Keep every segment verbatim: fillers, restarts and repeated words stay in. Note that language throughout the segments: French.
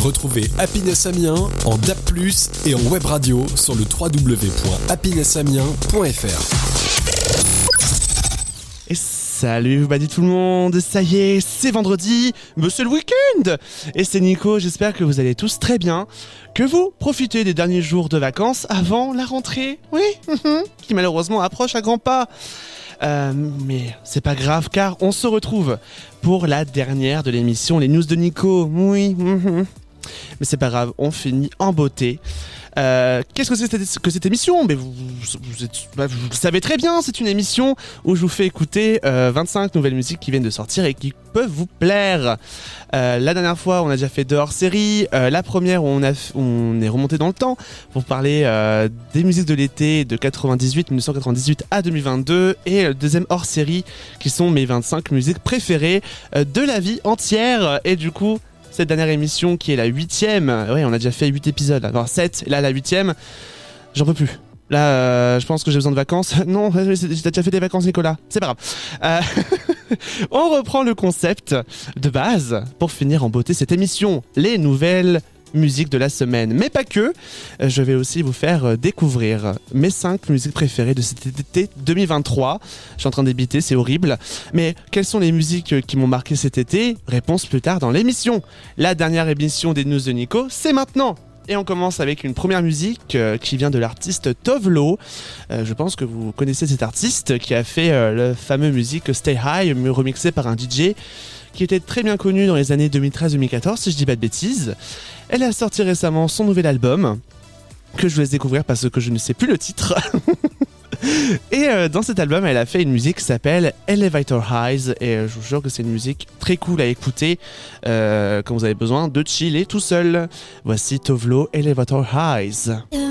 Retrouvez Happiness Amiens en D A B plus, et en web radio sur le w w w point happiness amiens point f r. Et salut, bah dit tout le monde, ça y est, c'est vendredi, mais c'est le week-end. Et c'est Nico, j'espère que vous allez tous très bien, que vous profitez des derniers jours de vacances avant la rentrée, oui, qui malheureusement approche à grands pas. Euh, mais c'est pas grave car on se retrouve pour la dernière de l'émission Les News de Nico, oui, mais c'est pas grave, on finit en beauté. Euh, qu'est-ce que c'est cette, que cette émission ? Mais vous, vous, vous, êtes, bah, vous le savez très bien, c'est une émission où je vous fais écouter euh, vingt-cinq nouvelles musiques qui viennent de sortir et qui peuvent vous plaire. Euh, la dernière fois, on a déjà fait deux hors-séries. Euh, la première, où on, a, on est remonté dans le temps pour parler euh, des musiques de l'été de quatre-vingt-dix-huit, dix-neuf cent quatre-vingt-dix-huit à deux mille vingt-deux. Et le deuxième hors-série, qui sont mes vingt-cinq musiques préférées euh, de la vie entière. Et du coup... cette dernière émission qui est la huitième, ouais, on a déjà fait huit épisodes, alors sept, et là la huitième, j'en peux plus. Là, euh, je pense que j'ai besoin de vacances. Non, t'as déjà fait des vacances, Nicolas. C'est pas grave. Euh, on reprend le concept de base pour finir en beauté cette émission. Les nouvelles musiques de la semaine. Mais pas que. Je vais aussi vous faire découvrir mes cinq musiques préférées de cet été deux mille vingt-trois. Je suis en train d'hébiter, c'est horrible. Mais quelles sont les musiques qui m'ont marqué cet été ? Réponse plus tard dans l'émission. La dernière émission des News de Nico, c'est maintenant. Et on commence avec une première musique euh, qui vient de l'artiste Tovlo. Euh, je pense que vous connaissez cet artiste qui a fait euh, le fameux musique Stay High, remixé par un D J qui était très bien connu dans les années deux mille treize deux mille quatorze, si je dis pas de bêtises. Elle a sorti récemment son nouvel album, que je vous laisse découvrir parce que je ne sais plus le titre. Et euh, dans cet album, elle a fait une musique qui s'appelle Elevator Highs, et euh, je vous jure que c'est une musique très cool à écouter euh, quand vous avez besoin de chiller tout seul. Voici Tovlo, Elevator Highs.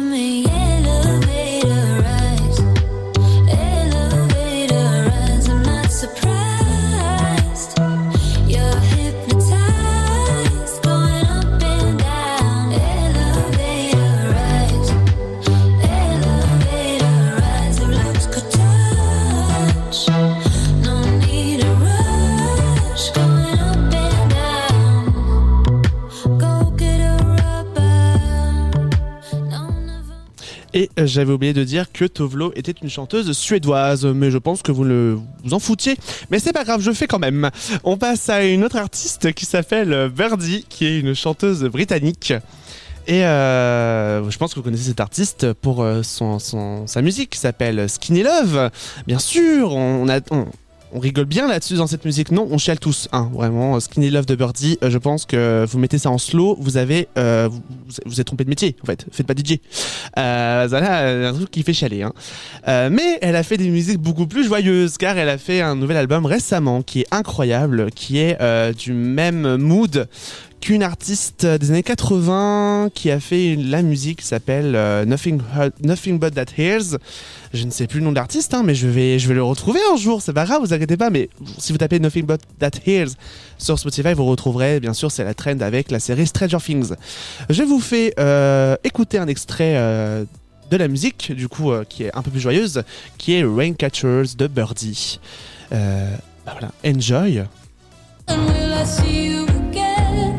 Et j'avais oublié de dire que Tovlo était une chanteuse suédoise, mais je pense que vous le, vous en foutiez. Mais c'est pas grave, je fais quand même. On passe à une autre artiste qui s'appelle Birdie, qui est une chanteuse britannique. Et euh, je pense que vous connaissez cet artiste pour son, son, sa musique qui s'appelle Skinny Love. Bien sûr, on a... On, On rigole bien là-dessus dans cette musique. Non, on chiale tous, hein, vraiment. Skinny Love de Birdie, euh, je pense que vous mettez ça en slow, vous avez, euh, vous, vous êtes trompé de métier, en fait. Faites pas D J. Euh, voilà, un truc qui fait chialer, hein. Euh, mais elle a fait des musiques beaucoup plus joyeuses, car elle a fait un nouvel album récemment qui est incroyable, qui est euh, du même mood qu'une artiste des années quatre-vingts qui a fait la musique qui s'appelle euh, Nothing, Nothing But That Hears. Je ne sais plus le nom de l'artiste, hein, mais je vais, je vais le retrouver un jour, c'est pas grave, vous inquiétez pas, mais si vous tapez Nothing But That Hears sur Spotify, vous retrouverez, bien sûr, c'est la trend avec la série Stranger Things. Je vous fais euh, écouter un extrait euh, de la musique, du coup, euh, qui est un peu plus joyeuse, qui est Raincatchers de Birdie. Euh, bah voilà, enjoy. And will I see you again?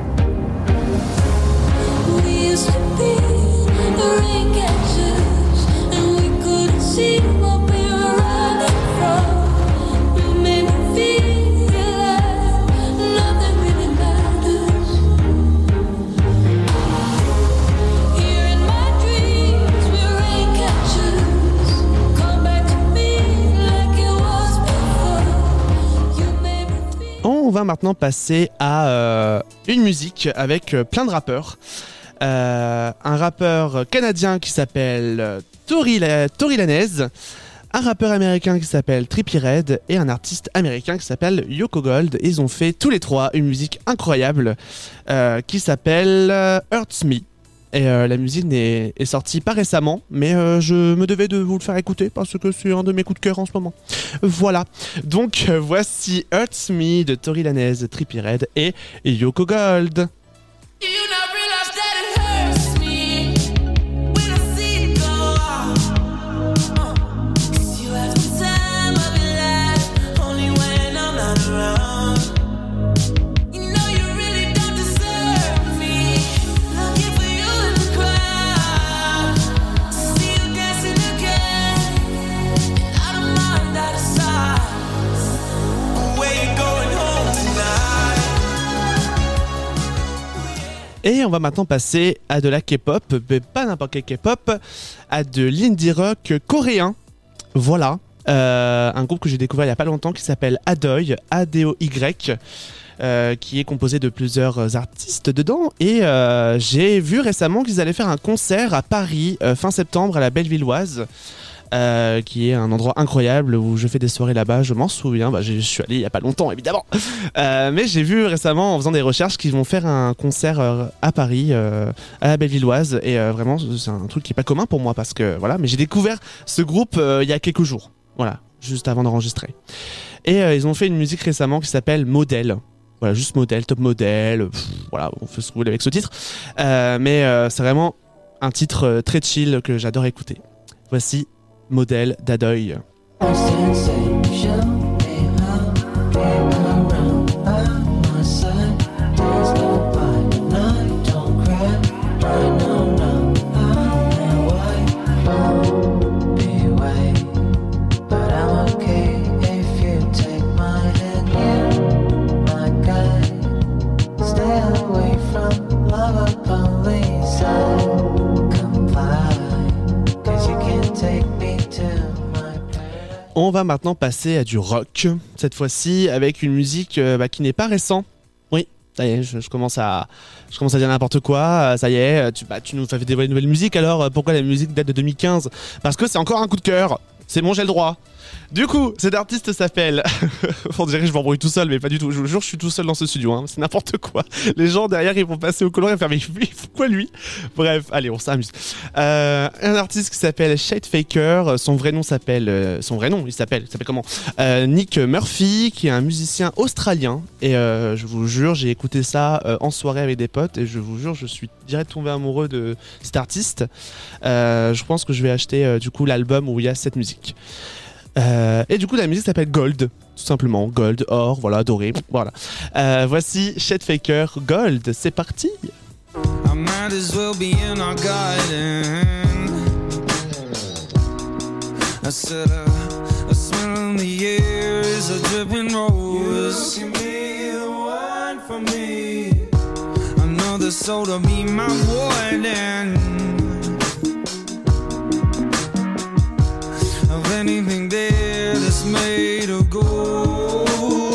We used to be the raincatchers, and we couldn't see what we were running from. You made me feel like nothing really matters. Here in my dreams, we're raincatchers. Come back to me like it was before. You made me feel. On va maintenant passer à euh, une musique avec euh, plein de rappeurs. Euh, un rappeur canadien qui s'appelle Tory, La- Tory Lanez, un rappeur américain qui s'appelle Trippie Redd et un artiste américain qui s'appelle Yoko Gold. Ils ont fait tous les trois une musique incroyable euh, qui s'appelle euh, Hurts Me. Et euh, la musique n'est, est sortie pas récemment, mais euh, je me devais de vous le faire écouter parce que c'est un de mes coups de cœur en ce moment. Voilà, donc euh, voici Hurts Me de Tory Lanez, Trippie Redd et Yoko Gold. You know you really don't deserve me. Et on va maintenant passer à de la K-pop, mais pas n'importe quel K-pop, à de l'indie rock coréen. Voilà, euh, un groupe que j'ai découvert il n'y a pas longtemps qui s'appelle Adoy, A D O Y, euh, qui est composé de plusieurs artistes dedans. Et euh, j'ai vu récemment qu'ils allaient faire un concert à Paris, euh, fin septembre, à la Bellevilloise. Euh, qui est un endroit incroyable où je fais des soirées là-bas, je m'en souviens, bah, je suis allé il y a pas longtemps évidemment, euh, mais j'ai vu récemment en faisant des recherches qu'ils vont faire un concert euh, à Paris, euh, à la Bellevilloise, et euh, vraiment c'est un truc qui est pas commun pour moi parce que voilà, mais j'ai découvert ce groupe euh, il y a quelques jours, voilà, juste avant d'enregistrer, et euh, ils ont fait une musique récemment qui s'appelle Modèle. Voilà, juste Modèle, Top Modèle, pff, voilà, on fait ce que vous voulez avec ce titre, euh, mais euh, c'est vraiment un titre euh, très chill que j'adore écouter. Voici Modèle d'Adoy. On va maintenant passer à du rock, cette fois-ci avec une musique euh, bah, qui n'est pas récente. Oui, ça y est, je, je, commence, à, je commence à dire n'importe quoi, ça y est, tu, bah, tu nous fais dévoiler une nouvelle musique, alors pourquoi la musique date de deux mille quinze ? Parce que c'est encore un coup de cœur, c'est bon, j'ai le droit. Du coup, cet artiste s'appelle... On dirait que je m'embrouille tout seul, mais pas du tout. Je vous jure, je suis tout seul dans ce studio. Hein. C'est n'importe quoi. Les gens derrière, ils vont passer au coloré et faire « Mais pourquoi lui ?» Bref, allez, on s'amuse. Euh, un artiste qui s'appelle Shade Faker. Son vrai nom s'appelle... Euh, son vrai nom, il s'appelle... Il s'appelle comment euh, Nick Murphy, qui est un musicien australien. Et euh, je vous jure, j'ai écouté ça euh, en soirée avec des potes. Et je vous jure, je suis direct tombé amoureux de cet artiste. Euh, je pense que je vais acheter euh, du coup l'album où il y a cette musique. Euh, et du coup la musique s'appelle Gold, tout simplement, Gold, or, voilà, doré, voilà. Euh, voici Shade Faker, Gold, c'est parti. I might as well be in our garden. I said a, a smell in the air is a dripping rose. You can be the one for me. Another soul to be my warden. Anything there that's made of gold.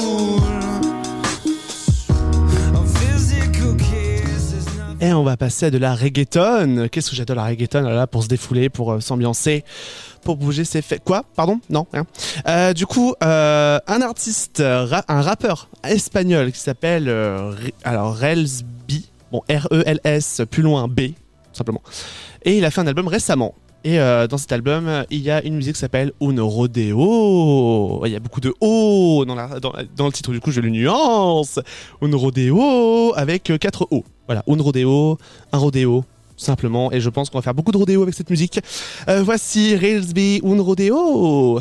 Et on va passer à de la reggaeton. Qu'est-ce que j'adore la reggaeton là, pour se défouler, pour euh, s'ambiancer, pour bouger ses fesses. Quoi ? Pardon ? Non, rien. Euh, du coup, euh, un artiste, ra- un rappeur espagnol qui s'appelle euh, alors Rels B. Bon, R E L S plus loin B, tout simplement. Et il a fait un album récemment. Et euh, dans cet album, il y a une musique qui s'appelle Un Rodeo. Il y a beaucoup de O dans, la, dans, dans le titre, du coup je le nuance. Un Rodeo avec quatre O. Voilà, Un Rodeo, un rodéo, simplement. Et je pense qu'on va faire beaucoup de rodéo avec cette musique. Euh, voici Railsby, Un Rodeo.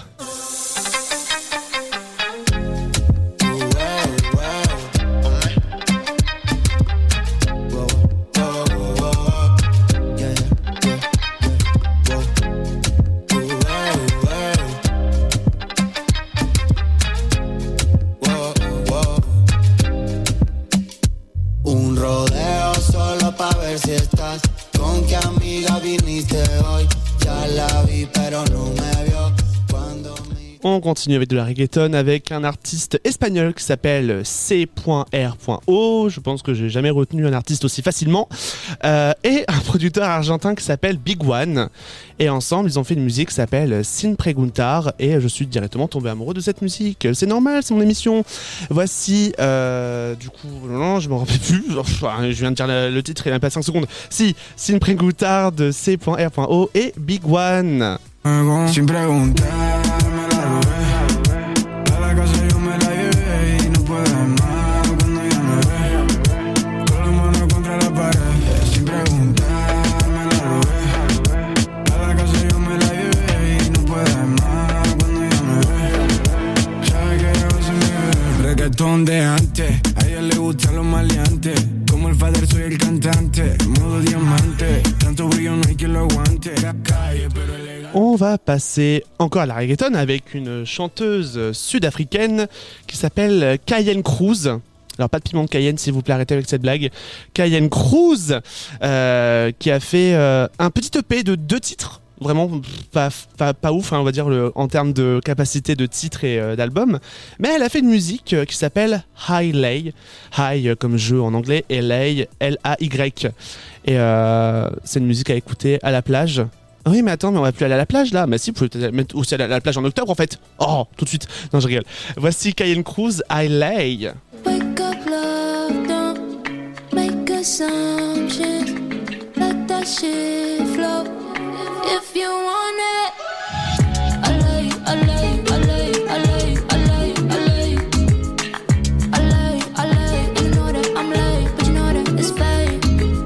On continue avec de la reggaeton avec un artiste espagnol qui s'appelle C R O. Je pense que j'ai jamais retenu un artiste aussi facilement. Euh, et un producteur argentin qui s'appelle Big One. Et ensemble, ils ont fait une musique qui s'appelle Sin Preguntar. Et je suis directement tombé amoureux de cette musique. C'est normal, c'est mon émission. Voici, euh, du coup, non, je me rappelle plus. Enfin, je viens de dire le, le titre, il n'y a même pas cinq secondes. Si, Sin Preguntar de C R O et Big One. Sin preguntar. De antes, a ella le gustan los maleantes. Como el father soy el cantante, modo diamante. Tanto brillo no hay quien lo aguante. Calle, pero elegante. On va passer encore à la reggaeton avec une chanteuse sud-africaine qui s'appelle Cayenne Cruz. Alors pas de piment de Cayenne s'il vous plaît, arrêtez avec cette blague. Cayenne Cruise euh, qui a fait euh, un petit E P de deux titres. Vraiment pas, pas, pas ouf hein, on va dire le, en termes de capacité de titres et euh, d'albums, mais elle a fait une musique euh, qui s'appelle High Lay, High euh, comme jeu en anglais et Lay L A Y, et euh, c'est une musique à écouter à la plage. Oui mais attends, mais on va plus aller à la plage là. Mais si, vous pouvez mettre aussi aller à la plage en octobre en fait. Oh, tout de suite. Non, je rigole. Voici Cayenne Cruise, High Lay. Wake up, love, don't make assumptions. Let that shit flow. If you want it, I lay, I lay, I lay, I lay, I lay, I lay, I lay, I lay. You know that I'm late, but you know that it's fake.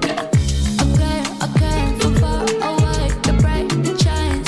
I came, I came from far away to break the chains.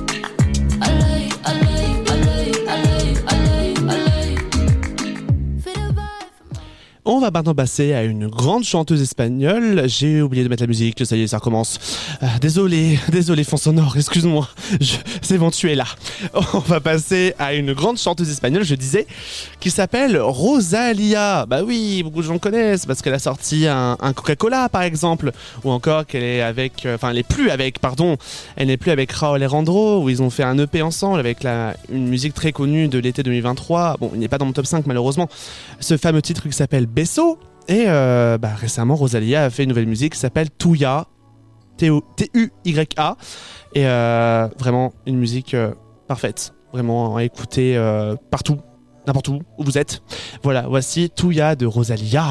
I lay, I lay, I lay, I lay, I lay, I lay. Feel the vibe. On va maintenant passer à une grande chanteuse espagnole. J'ai oublié de mettre la musique, ça y est, ça recommence. Euh, désolé, désolé, fond sonore, excuse-moi. Je... C'est bon, tu es là. On va passer à une grande chanteuse espagnole, je disais, qui s'appelle Rosalía. Bah oui, beaucoup de gens connaissent parce qu'elle a sorti un, un Coca-Cola, par exemple. Ou encore qu'elle est avec... Enfin, elle n'est plus avec, pardon. Elle n'est plus avec Raúl Alejandro, où ils ont fait un E P ensemble avec la, une musique très connue de l'été deux mille vingt-trois. Bon, il n'est pas dans mon top cinq, malheureusement. Ce fameux titre qui s'appelle Beso. Et euh, bah, récemment, Rosalía a fait une nouvelle musique qui s'appelle Tuya, T U Y A. Et euh, vraiment une musique euh, parfaite. Vraiment à écouter euh, partout, n'importe où, où vous êtes. Voilà, voici Tuya de Rosalía.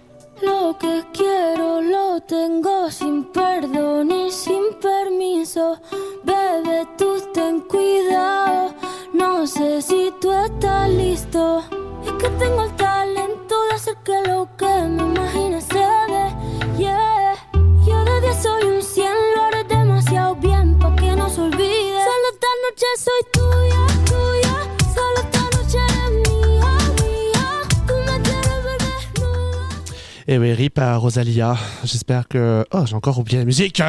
Lo que quiero lo tengo sin perdón y sin permiso. Bebé, tú ten cuidado. No sé si tú estás listo. Es que tengo el talento de hacer que lo que me imagine se dé. Yeah. Yo de diez soy un cien, lo haré demasiado bien pa' que no se olvide. Solo esta noche soy tuya, tuya. Solo esta noche eres mía, mía. Tú me quieres ver desnuda. Et oui, rip à Rosalía. J'espère que... Oh, j'ai encore oublié la musique.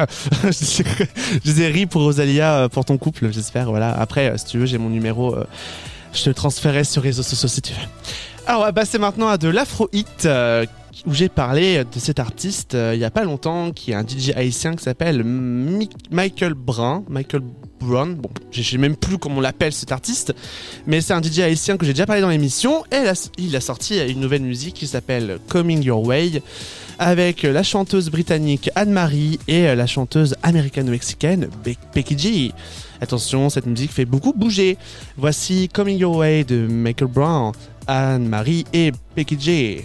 Je disais rip pour Rosalía, pour ton couple, j'espère. Voilà. Après, si tu veux, j'ai mon numéro... Euh... Je te le transférerai sur les réseaux sociaux si tu veux. Alors on va passer maintenant à de l'afro-hit euh, où j'ai parlé de cet artiste euh, il n'y a pas longtemps, qui est un D J haïtien qui s'appelle Mi- Michael Brown. Michael Brown, bon, je sais même plus comment on l'appelle cet artiste, mais c'est un D J haïtien que j'ai déjà parlé dans l'émission, et là, il a sorti une nouvelle musique qui s'appelle Coming Your Way, avec la chanteuse britannique Anne-Marie et la chanteuse américano-mexicaine Be- Becky G. Attention, cette musique fait beaucoup bouger. Voici Coming Your Way de Michael Brown, Anne-Marie et Becky G.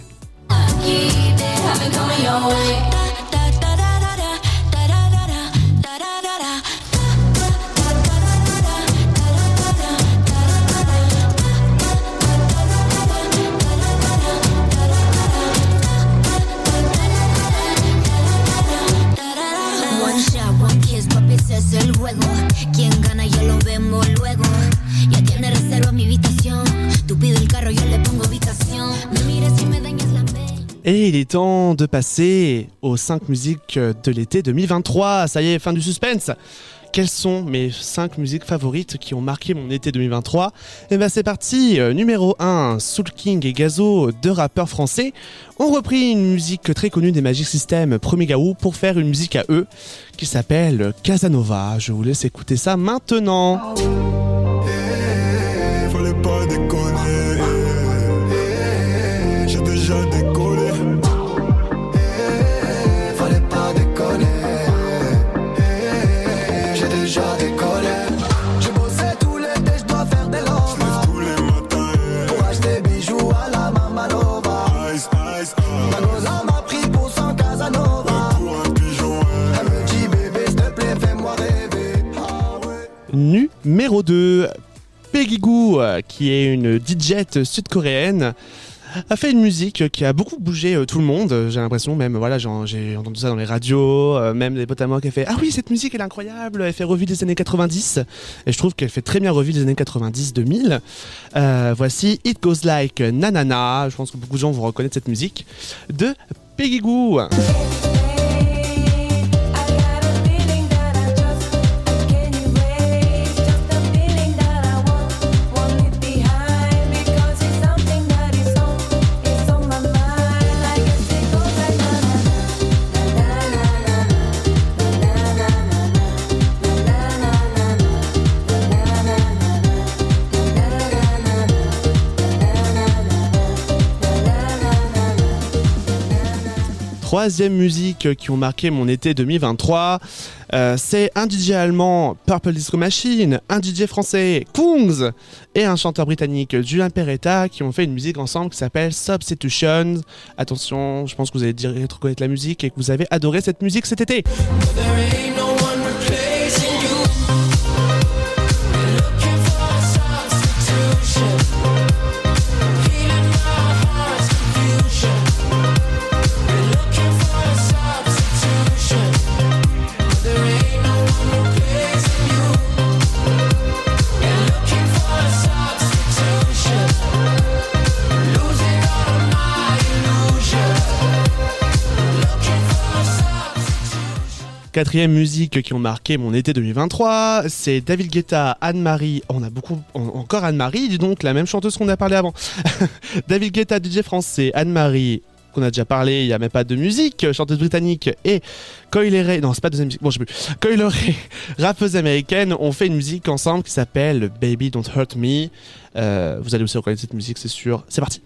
Es el juego, quien gana ya lo vemos luego. Ya tiene reserva mi habitación. Tú pides el carro, yo le pongo ubicación. Me miras y me dañas la mente. Et il est temps de passer aux cinq musiques de l'été deux mille vingt-trois. Ça y est, fin du suspense. Quelles sont mes cinq musiques favorites qui ont marqué mon été deux mille vingt-trois ? Et ben c'est parti, euh, numéro un, Soul King et Gazo, deux rappeurs français, ont repris une musique très connue des Magic System, Premier Gaou, pour faire une musique à eux, qui s'appelle Casanova. Je vous laisse écouter ça maintenant. Eh, fallait pas déconner. Eh, j'ai déjà décollé. Eh, fallait pas déconner. Eh, j'ai déjà décollé. J'ai bossé tout l'été, je dois faire des lovas. Je lève tous les matins pour acheter bijoux à la Mamanova. Ice, ice, ice. Ma goza m'a pris pour son Casanova. Pour un pigeon. Elle me dit bébé, s'il te plaît, fais-moi rêver. Ah ouais. Numéro deux, Peggy Goo, qui est une D J sud-coréenne, a fait une musique qui a beaucoup bougé euh, tout le monde, j'ai l'impression, même voilà, j'ai, j'ai entendu ça dans les radios, euh, même des potes à moi qui ont fait « Ah oui, cette musique elle est incroyable, elle fait revue des années quatre-vingt-dix » et je trouve qu'elle fait très bien revue des années quatre-vingt-dix deux mille. Euh, voici It Goes Like Nanana, je pense que beaucoup de gens vont reconnaître cette musique, de Peggy Goo. troisième musique qui ont marqué mon été deux mille vingt-trois. Euh, c'est un D J allemand, Purple Disco Machine, un D J français, Kungs, et un chanteur britannique, Julien Peretta, qui ont fait une musique ensemble qui s'appelle Substitutions. Attention, je pense que vous allez dire reconnaître la musique et que vous avez adoré cette musique cet été. Quatrième musique qui ont marqué mon été deux mille vingt-trois, c'est David Guetta, Anne-Marie. On a beaucoup, on, encore Anne-Marie, dis donc, la même chanteuse qu'on a parlé avant. David Guetta, D J français, Anne-Marie, qu'on a déjà parlé, il n'y a même pas de musique, chanteuse britannique, et Coi Leray, non c'est pas deuxième musique, bon je sais plus, Coi Leray, rappeuse américaine, ont fait une musique ensemble qui s'appelle Baby Don't Hurt Me. Euh, vous allez aussi reconnaître cette musique, c'est sûr. C'est parti.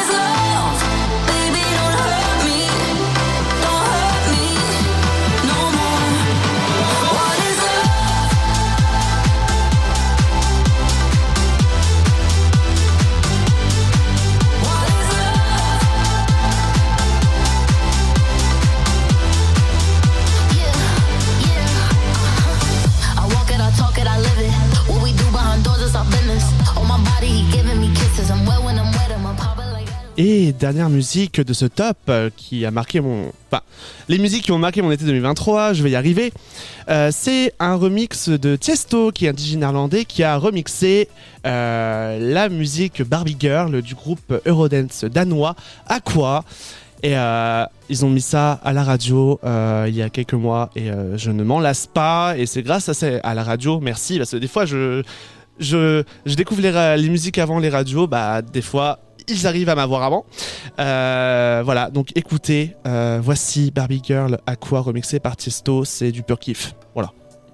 Et dernière musique de ce top euh, qui a marqué mon... Enfin, les musiques qui ont marqué mon été deux mille vingt-trois, je vais y arriver. Euh, c'est un remix de Tiesto, qui est un D J néerlandais, qui a remixé euh, la musique Barbie Girl du groupe Eurodance danois Aqua. Et euh, ils ont mis ça à la radio euh, il y a quelques mois et euh, je ne m'en lasse pas. Et c'est grâce à, ces, à la radio, merci, parce que des fois je, je, je découvre les, les musiques avant les radios, bah des fois... ils arrivent à m'avoir avant. Euh, voilà, donc écoutez, euh, voici Barbie Girl Aqua remixé par Tiesto, c'est du pur kiff. Voilà.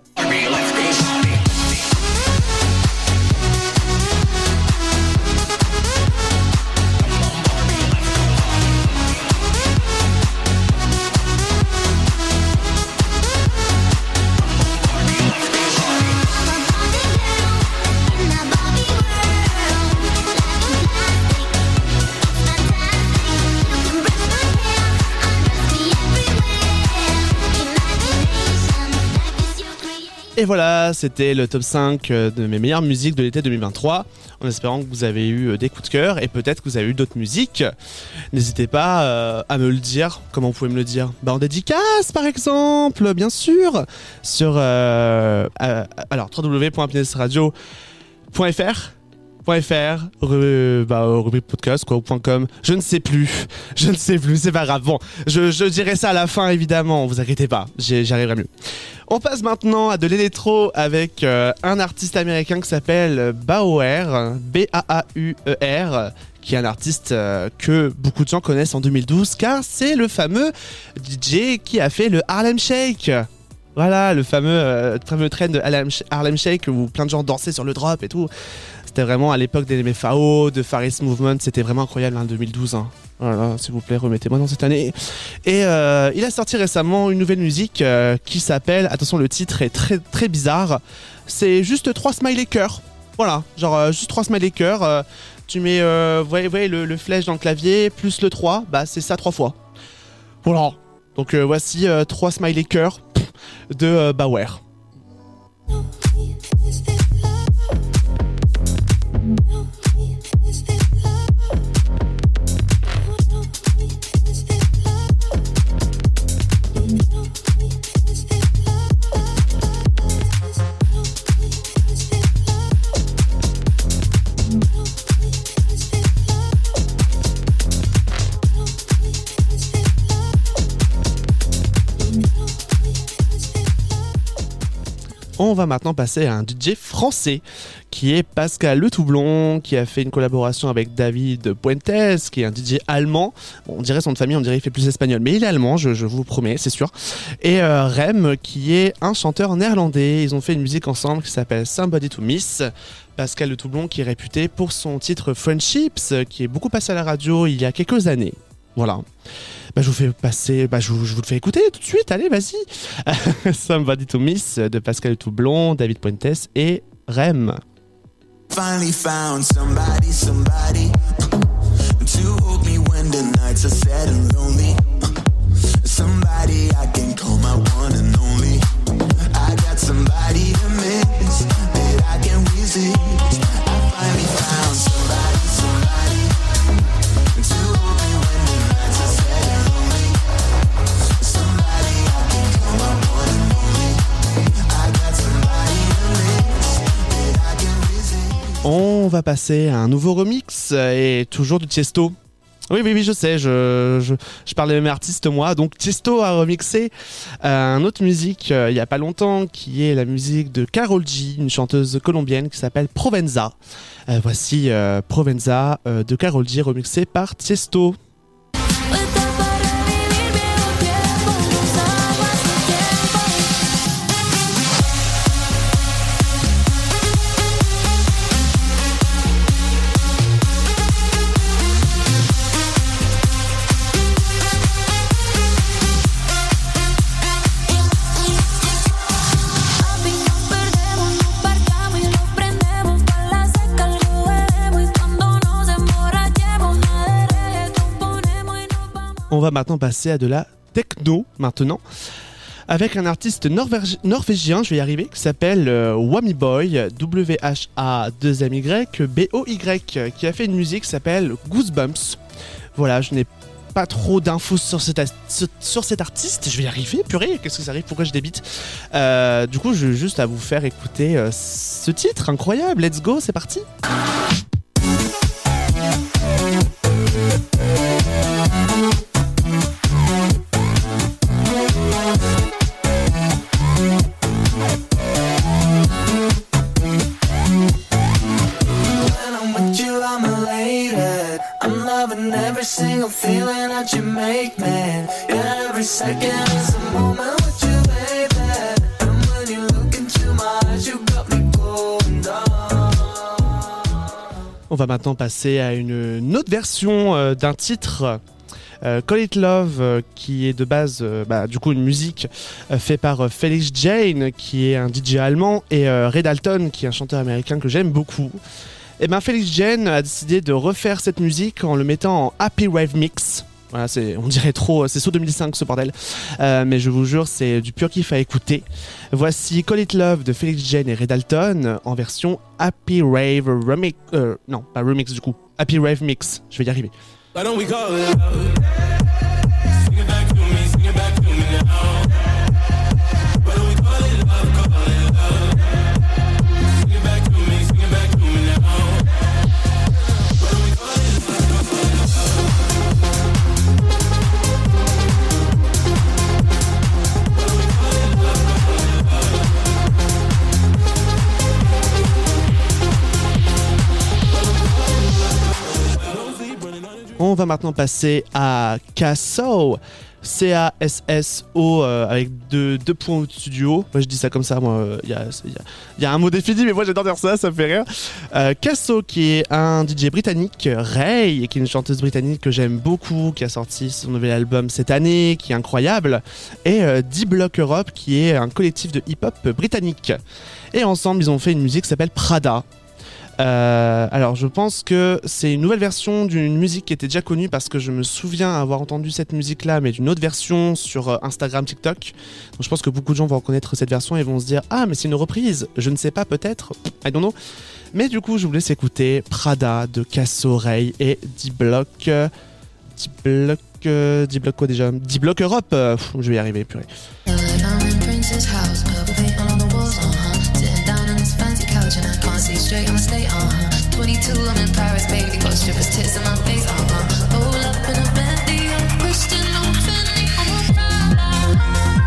Et voilà, c'était le top cinq de mes meilleures musiques de l'été deux mille vingt-trois, en espérant que vous avez eu des coups de cœur et peut-être que vous avez eu d'autres musiques. N'hésitez pas euh, à me le dire. Comment vous pouvez me le dire? Bah en dédicace par exemple, bien sûr, sur euh, euh, alors w w w point happiness radio point f r .fr, re, bah, rubrique podcast, quoi, ou .com, je ne sais plus, je ne sais plus, c'est pas grave. Bon, je, je dirai ça à la fin, évidemment, vous inquiétez pas, j'y, j'y arriverai mieux. On passe maintenant à de l'électro avec euh, un artiste américain qui s'appelle Bauer, B A A U E R, qui est un artiste euh, que beaucoup de gens connaissent en deux mille douze, car c'est le fameux D J qui a fait le Harlem Shake. Voilà, le fameux, euh, fameux trend de Harlem Shake où plein de gens dansaient sur le drop et tout. C'était vraiment à l'époque des M F A O, de Faris Movement, c'était vraiment incroyable en hein, deux mille douze. Hein. Voilà, s'il vous plaît, remettez-moi dans cette année. Et euh, il a sorti récemment une nouvelle musique euh, qui s'appelle, attention le titre est très très bizarre, c'est juste trois smiley cœurs. Voilà, genre euh, juste trois smiley cœurs. Euh, tu mets, euh, vous voyez, vous voyez le, le flèche dans le clavier, plus le trois, bah c'est ça trois fois. Voilà, donc euh, voici euh, trois smiley cœurs de euh, Bauer. On va maintenant passer à un D J français qui est Pascal Le Toublon, qui a fait une collaboration avec David Puentes, qui est un D J allemand. Bon, on dirait son nom de famille, on dirait qu'il fait plus espagnol, mais il est allemand, je, je vous promets, c'est sûr. Et euh, Rem, qui est un chanteur néerlandais. Ils ont fait une musique ensemble qui s'appelle Somebody to Miss. Pascal Le Toublon, qui est réputé pour son titre Friendships, qui est beaucoup passé à la radio il y a quelques années. Voilà. Bah, je vous fais passer, bah, je, vous, je vous le fais écouter tout de suite, allez, vas-y. Somebody to Miss de Pascal Toublon, David Puentes et Rem. Finally found somebody, somebody to hold me when the nights are sad and lonely. Somebody I can call my one and only. I got somebody to miss that I can't resist. I finally found somebody, somebody to hold me when the nights are sad and lonely. Somebody I can call my one and only. I got somebody to miss that I can't resist. On va passer à un nouveau remix et toujours du Tiesto. Oui, oui, oui, je sais, je, je, je parle des mêmes artistes, moi. Donc, Tiesto a remixé euh, une autre musique euh, il n'y a pas longtemps, qui est la musique de Karol G, une chanteuse colombienne qui s'appelle Provenza. Euh, voici euh, Provenza euh, de Karol G, remixée par Tiesto. On va maintenant passer à de la techno, maintenant, avec un artiste norvégi- norvégien, je vais y arriver, qui s'appelle euh, Whammy Boy, W H A deux M Y B O Y, qui a fait une musique qui s'appelle Goosebumps. Voilà, je n'ai pas trop d'infos sur cet, a- sur cet artiste, je vais y arriver, purée, qu'est-ce que ça arrive, pourquoi je débite euh, Du coup, je vais juste à vous faire écouter euh, ce titre incroyable, let's go, c'est parti. Every single feeling that you make me, yeah, every second is a moment with you, baby. And when you look into my eyes, you got me going down. On va maintenant passer à une, une autre version euh, d'un titre, euh, Call It Love, euh, qui est de base, euh, bah, du coup, une musique euh, faite par euh, Felix Jane, qui est un D J allemand, et euh, Ray Dalton, qui est un chanteur américain que j'aime beaucoup. Et ben Felix Jane a décidé de refaire cette musique en le mettant en Happy Rave Mix. Voilà, c'est, on dirait trop, c'est sous deux mille cinq ce bordel. Euh, mais je vous jure, c'est du pur kiff à écouter. Voici Call It Love de Felix Jane et Ray Dalton en version Happy Rave Remix. Euh, non, pas remix du coup. Happy Rave Mix. Je vais y arriver. Why don't we call it love? Sing it back to me, sing it back to me now. Why don't we call it love, call it love? Sing it back to me, sing it back to me now. Why don't we call it love, call it love? Why don't we call it love, call it love? On va maintenant passer à Casso, C A S S O euh, avec deux, deux points au-dessus du haut. Moi je dis ça comme ça, moi il euh, y, y, y a un mot défini, mais moi j'adore dire ça, ça me fait rire. Euh, Casso, qui est un D J britannique, Ray, qui est une chanteuse britannique que j'aime beaucoup, qui a sorti son nouvel album cette année, qui est incroyable, et euh, D-Block Europe, qui est un collectif de hip-hop britannique. Et ensemble ils ont fait une musique qui s'appelle Prada. Euh, alors je pense que c'est une nouvelle version d'une musique qui était déjà connue, parce que je me souviens avoir entendu cette musique là mais d'une autre version sur euh, Instagram, TikTok. Donc je pense que beaucoup de gens vont reconnaître cette version et vont se dire ah mais c'est une reprise, je ne sais pas, peut-être, I don't know. Mais du coup je vous laisse écouter Prada de Casso, Ray et D-Block D-Block euh, D-Block quoi déjà D-Block Europe, euh, pff, je vais y arriver, purée. Straight, I'ma stay on. twenty-two, I'm in Paris, baby. Got strippers' tits in my face, uh-huh. Roll up in a Bentley, I'm Christian, I'm Fendi, I'm a Prada.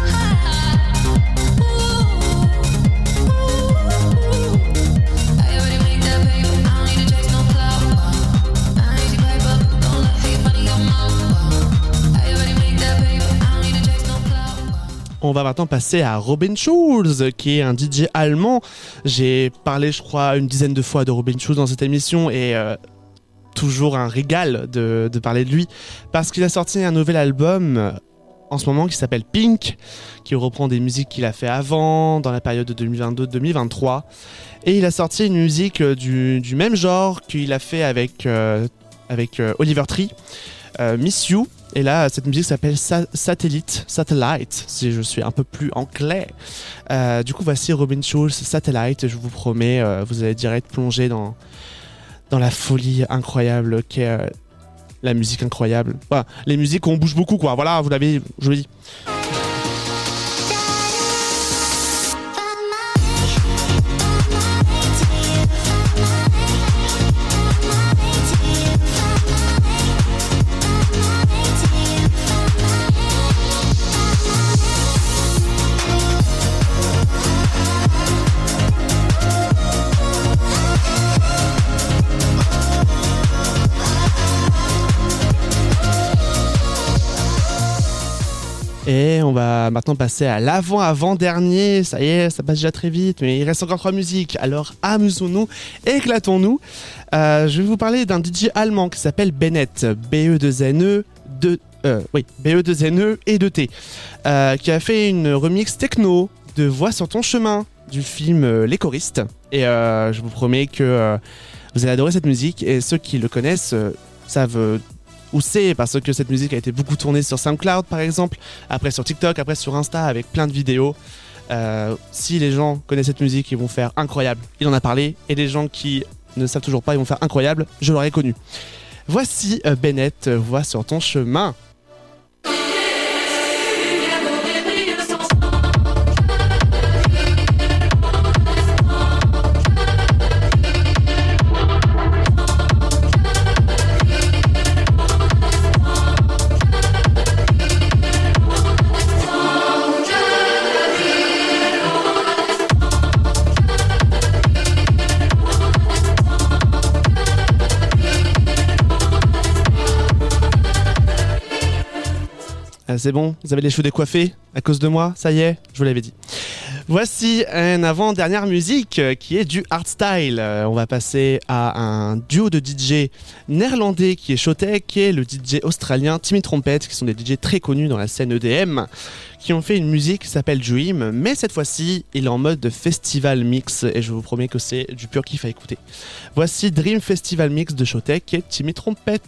I already made that paper, I don't need to chase no clout. I ain't the paper, don't let hate money on my mouth. I already made that paper, I don't need to chase no clout. On va maintenant passer à Robin Schulz, qui est un D J allemand. J'ai parlé, je crois, une dizaine de fois de Robin Schulz dans cette émission, et euh, toujours un régal de, de parler de lui, parce qu'il a sorti un nouvel album euh, en ce moment qui s'appelle Pink, qui reprend des musiques qu'il a fait avant, dans la période de deux mille vingt-deux deux mille vingt-trois. Et il a sorti une musique euh, du, du même genre qu'il a fait avec, euh, avec euh, Oliver Tree, euh, Miss You. Et là, cette musique s'appelle Sa- Satellite, Satellite, si je suis un peu plus anglais. Euh, du coup, voici Robin Schulz, Satellite. Je vous promets, euh, vous allez direct plonger dans, dans la folie incroyable qu'est euh, la musique incroyable. Voilà, les musiques où on bouge beaucoup, quoi. Voilà, vous l'avez, je le dis. Et on va maintenant passer à l'avant-avant-dernier. Ça y est, ça passe déjà très vite, mais il reste encore trois musiques. Alors amusons-nous, éclatons-nous. Euh, je vais vous parler d'un D J allemand qui s'appelle Bennett, B E deux N E deux euh, oui, B E deux N E et deux T, euh, qui a fait une remix techno de Voix sur ton chemin du film euh, Les choristes. Et euh, je vous promets que euh, vous allez adorer cette musique, et ceux qui le connaissent euh, savent euh, où c'est, parce que cette musique a été beaucoup tournée sur SoundCloud par exemple, après sur TikTok, après sur Insta avec plein de vidéos. Euh, si les gens connaissent cette musique, ils vont faire incroyable. Il en a parlé, et les gens qui ne savent toujours pas, ils vont faire incroyable. Je l'aurais connu. Voici euh, Bennett, euh, Voix sur ton chemin. C'est bon, vous avez les cheveux décoiffés à cause de moi, ça y est, je vous l'avais dit. Voici une avant-dernière musique qui est du hardstyle. On va passer à un duo de D J néerlandais qui est Showtek et le D J australien Timmy Trumpet, qui sont des D J très connus dans la scène E D M, qui ont fait une musique qui s'appelle Dream, mais cette fois-ci, il est en mode festival mix, et je vous promets que c'est du pur kiff à écouter. Voici Dream Festival Mix de Showtek et Timmy Trumpet.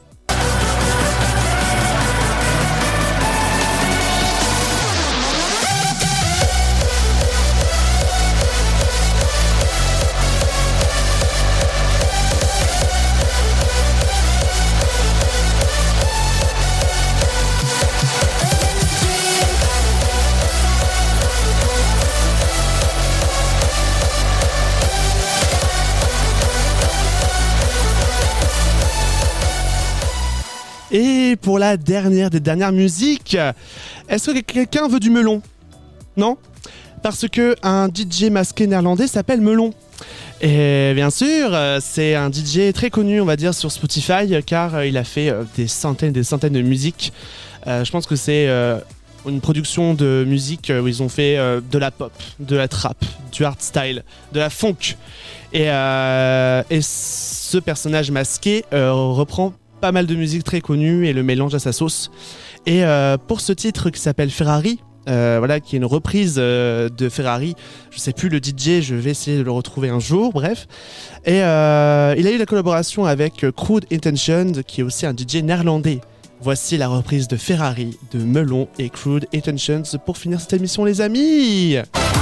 Et pour la dernière des dernières musiques, est-ce que quelqu'un veut du melon? Non? Parce que un D J masqué néerlandais s'appelle Melon. Et bien sûr, c'est un D J très connu, on va dire, sur Spotify, car il a fait des centaines et des centaines de musiques. Euh, je pense que c'est euh, une production de musique où ils ont fait euh, de la pop, de la trap, du hardstyle, de la funk. Et, euh, et ce personnage masqué euh, reprend pas mal de musique très connue et le mélange à sa sauce. Et euh, pour ce titre qui s'appelle Ferrari, euh, voilà, qui est une reprise euh, de Ferrari, je sais plus le D J, je vais essayer de le retrouver un jour, bref. Et euh, il a eu la collaboration avec Crude Intentions, qui est aussi un D J néerlandais. Voici la reprise de Ferrari de Melon et Crude Intentions pour finir cette émission, les amis.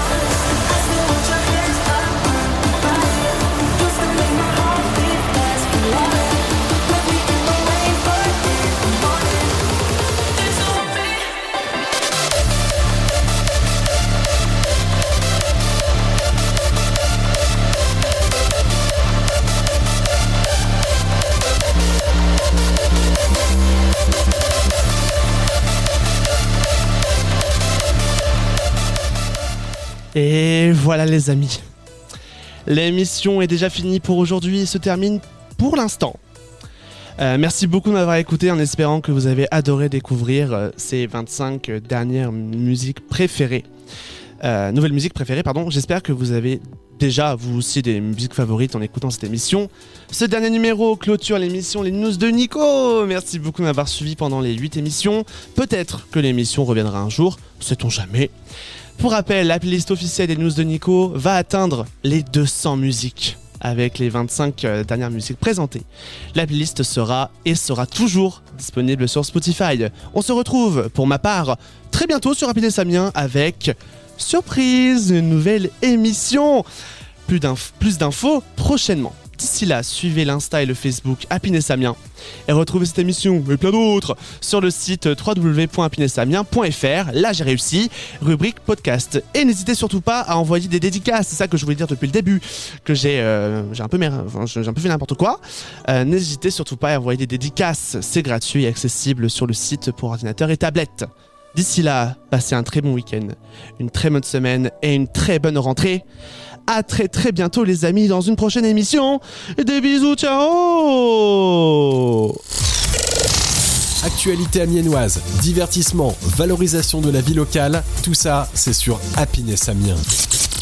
Et voilà les amis, l'émission est déjà finie pour aujourd'hui et se termine pour l'instant. Euh, merci beaucoup de m'avoir écouté en espérant que vous avez adoré découvrir euh, ces vingt-cinq dernières musiques préférées. euh, nouvelle musique préférée, pardon. J'espère que vous avez déjà, vous aussi, des musiques favorites en écoutant cette émission. Ce dernier numéro clôture l'émission Les News de Nico. Merci beaucoup de m'avoir suivi pendant les huit émissions. Peut-être que l'émission reviendra un jour, sait-on jamais. Pour rappel, la playlist officielle des News de Nico va atteindre les deux cents musiques avec les vingt-cinq euh, dernières musiques présentées. La playlist sera et sera toujours disponible sur Spotify. On se retrouve, pour ma part, très bientôt sur Happiness Amiens avec, surprise, une nouvelle émission. Plus, d'inf- plus d'infos prochainement. D'ici là, suivez l'Insta et le Facebook Happiness Amiens et retrouvez cette émission et plein d'autres sur le site w w w point happiness amiens point f r. Là, j'ai réussi. Rubrique podcast. Et n'hésitez surtout pas à envoyer des dédicaces. C'est ça que je voulais dire depuis le début, que j'ai, euh, j'ai un peu, mer- enfin, j'ai un peu fait n'importe quoi. Euh, n'hésitez surtout pas à envoyer des dédicaces. C'est gratuit et accessible sur le site pour ordinateur et tablette. D'ici là, passez un très bon week-end, une très bonne semaine et une très bonne rentrée. À très très bientôt les amis dans une prochaine émission. Des bisous, ciao. Actualité amiénoise, divertissement, valorisation de la vie locale, tout ça, c'est sur Happiness Amiens.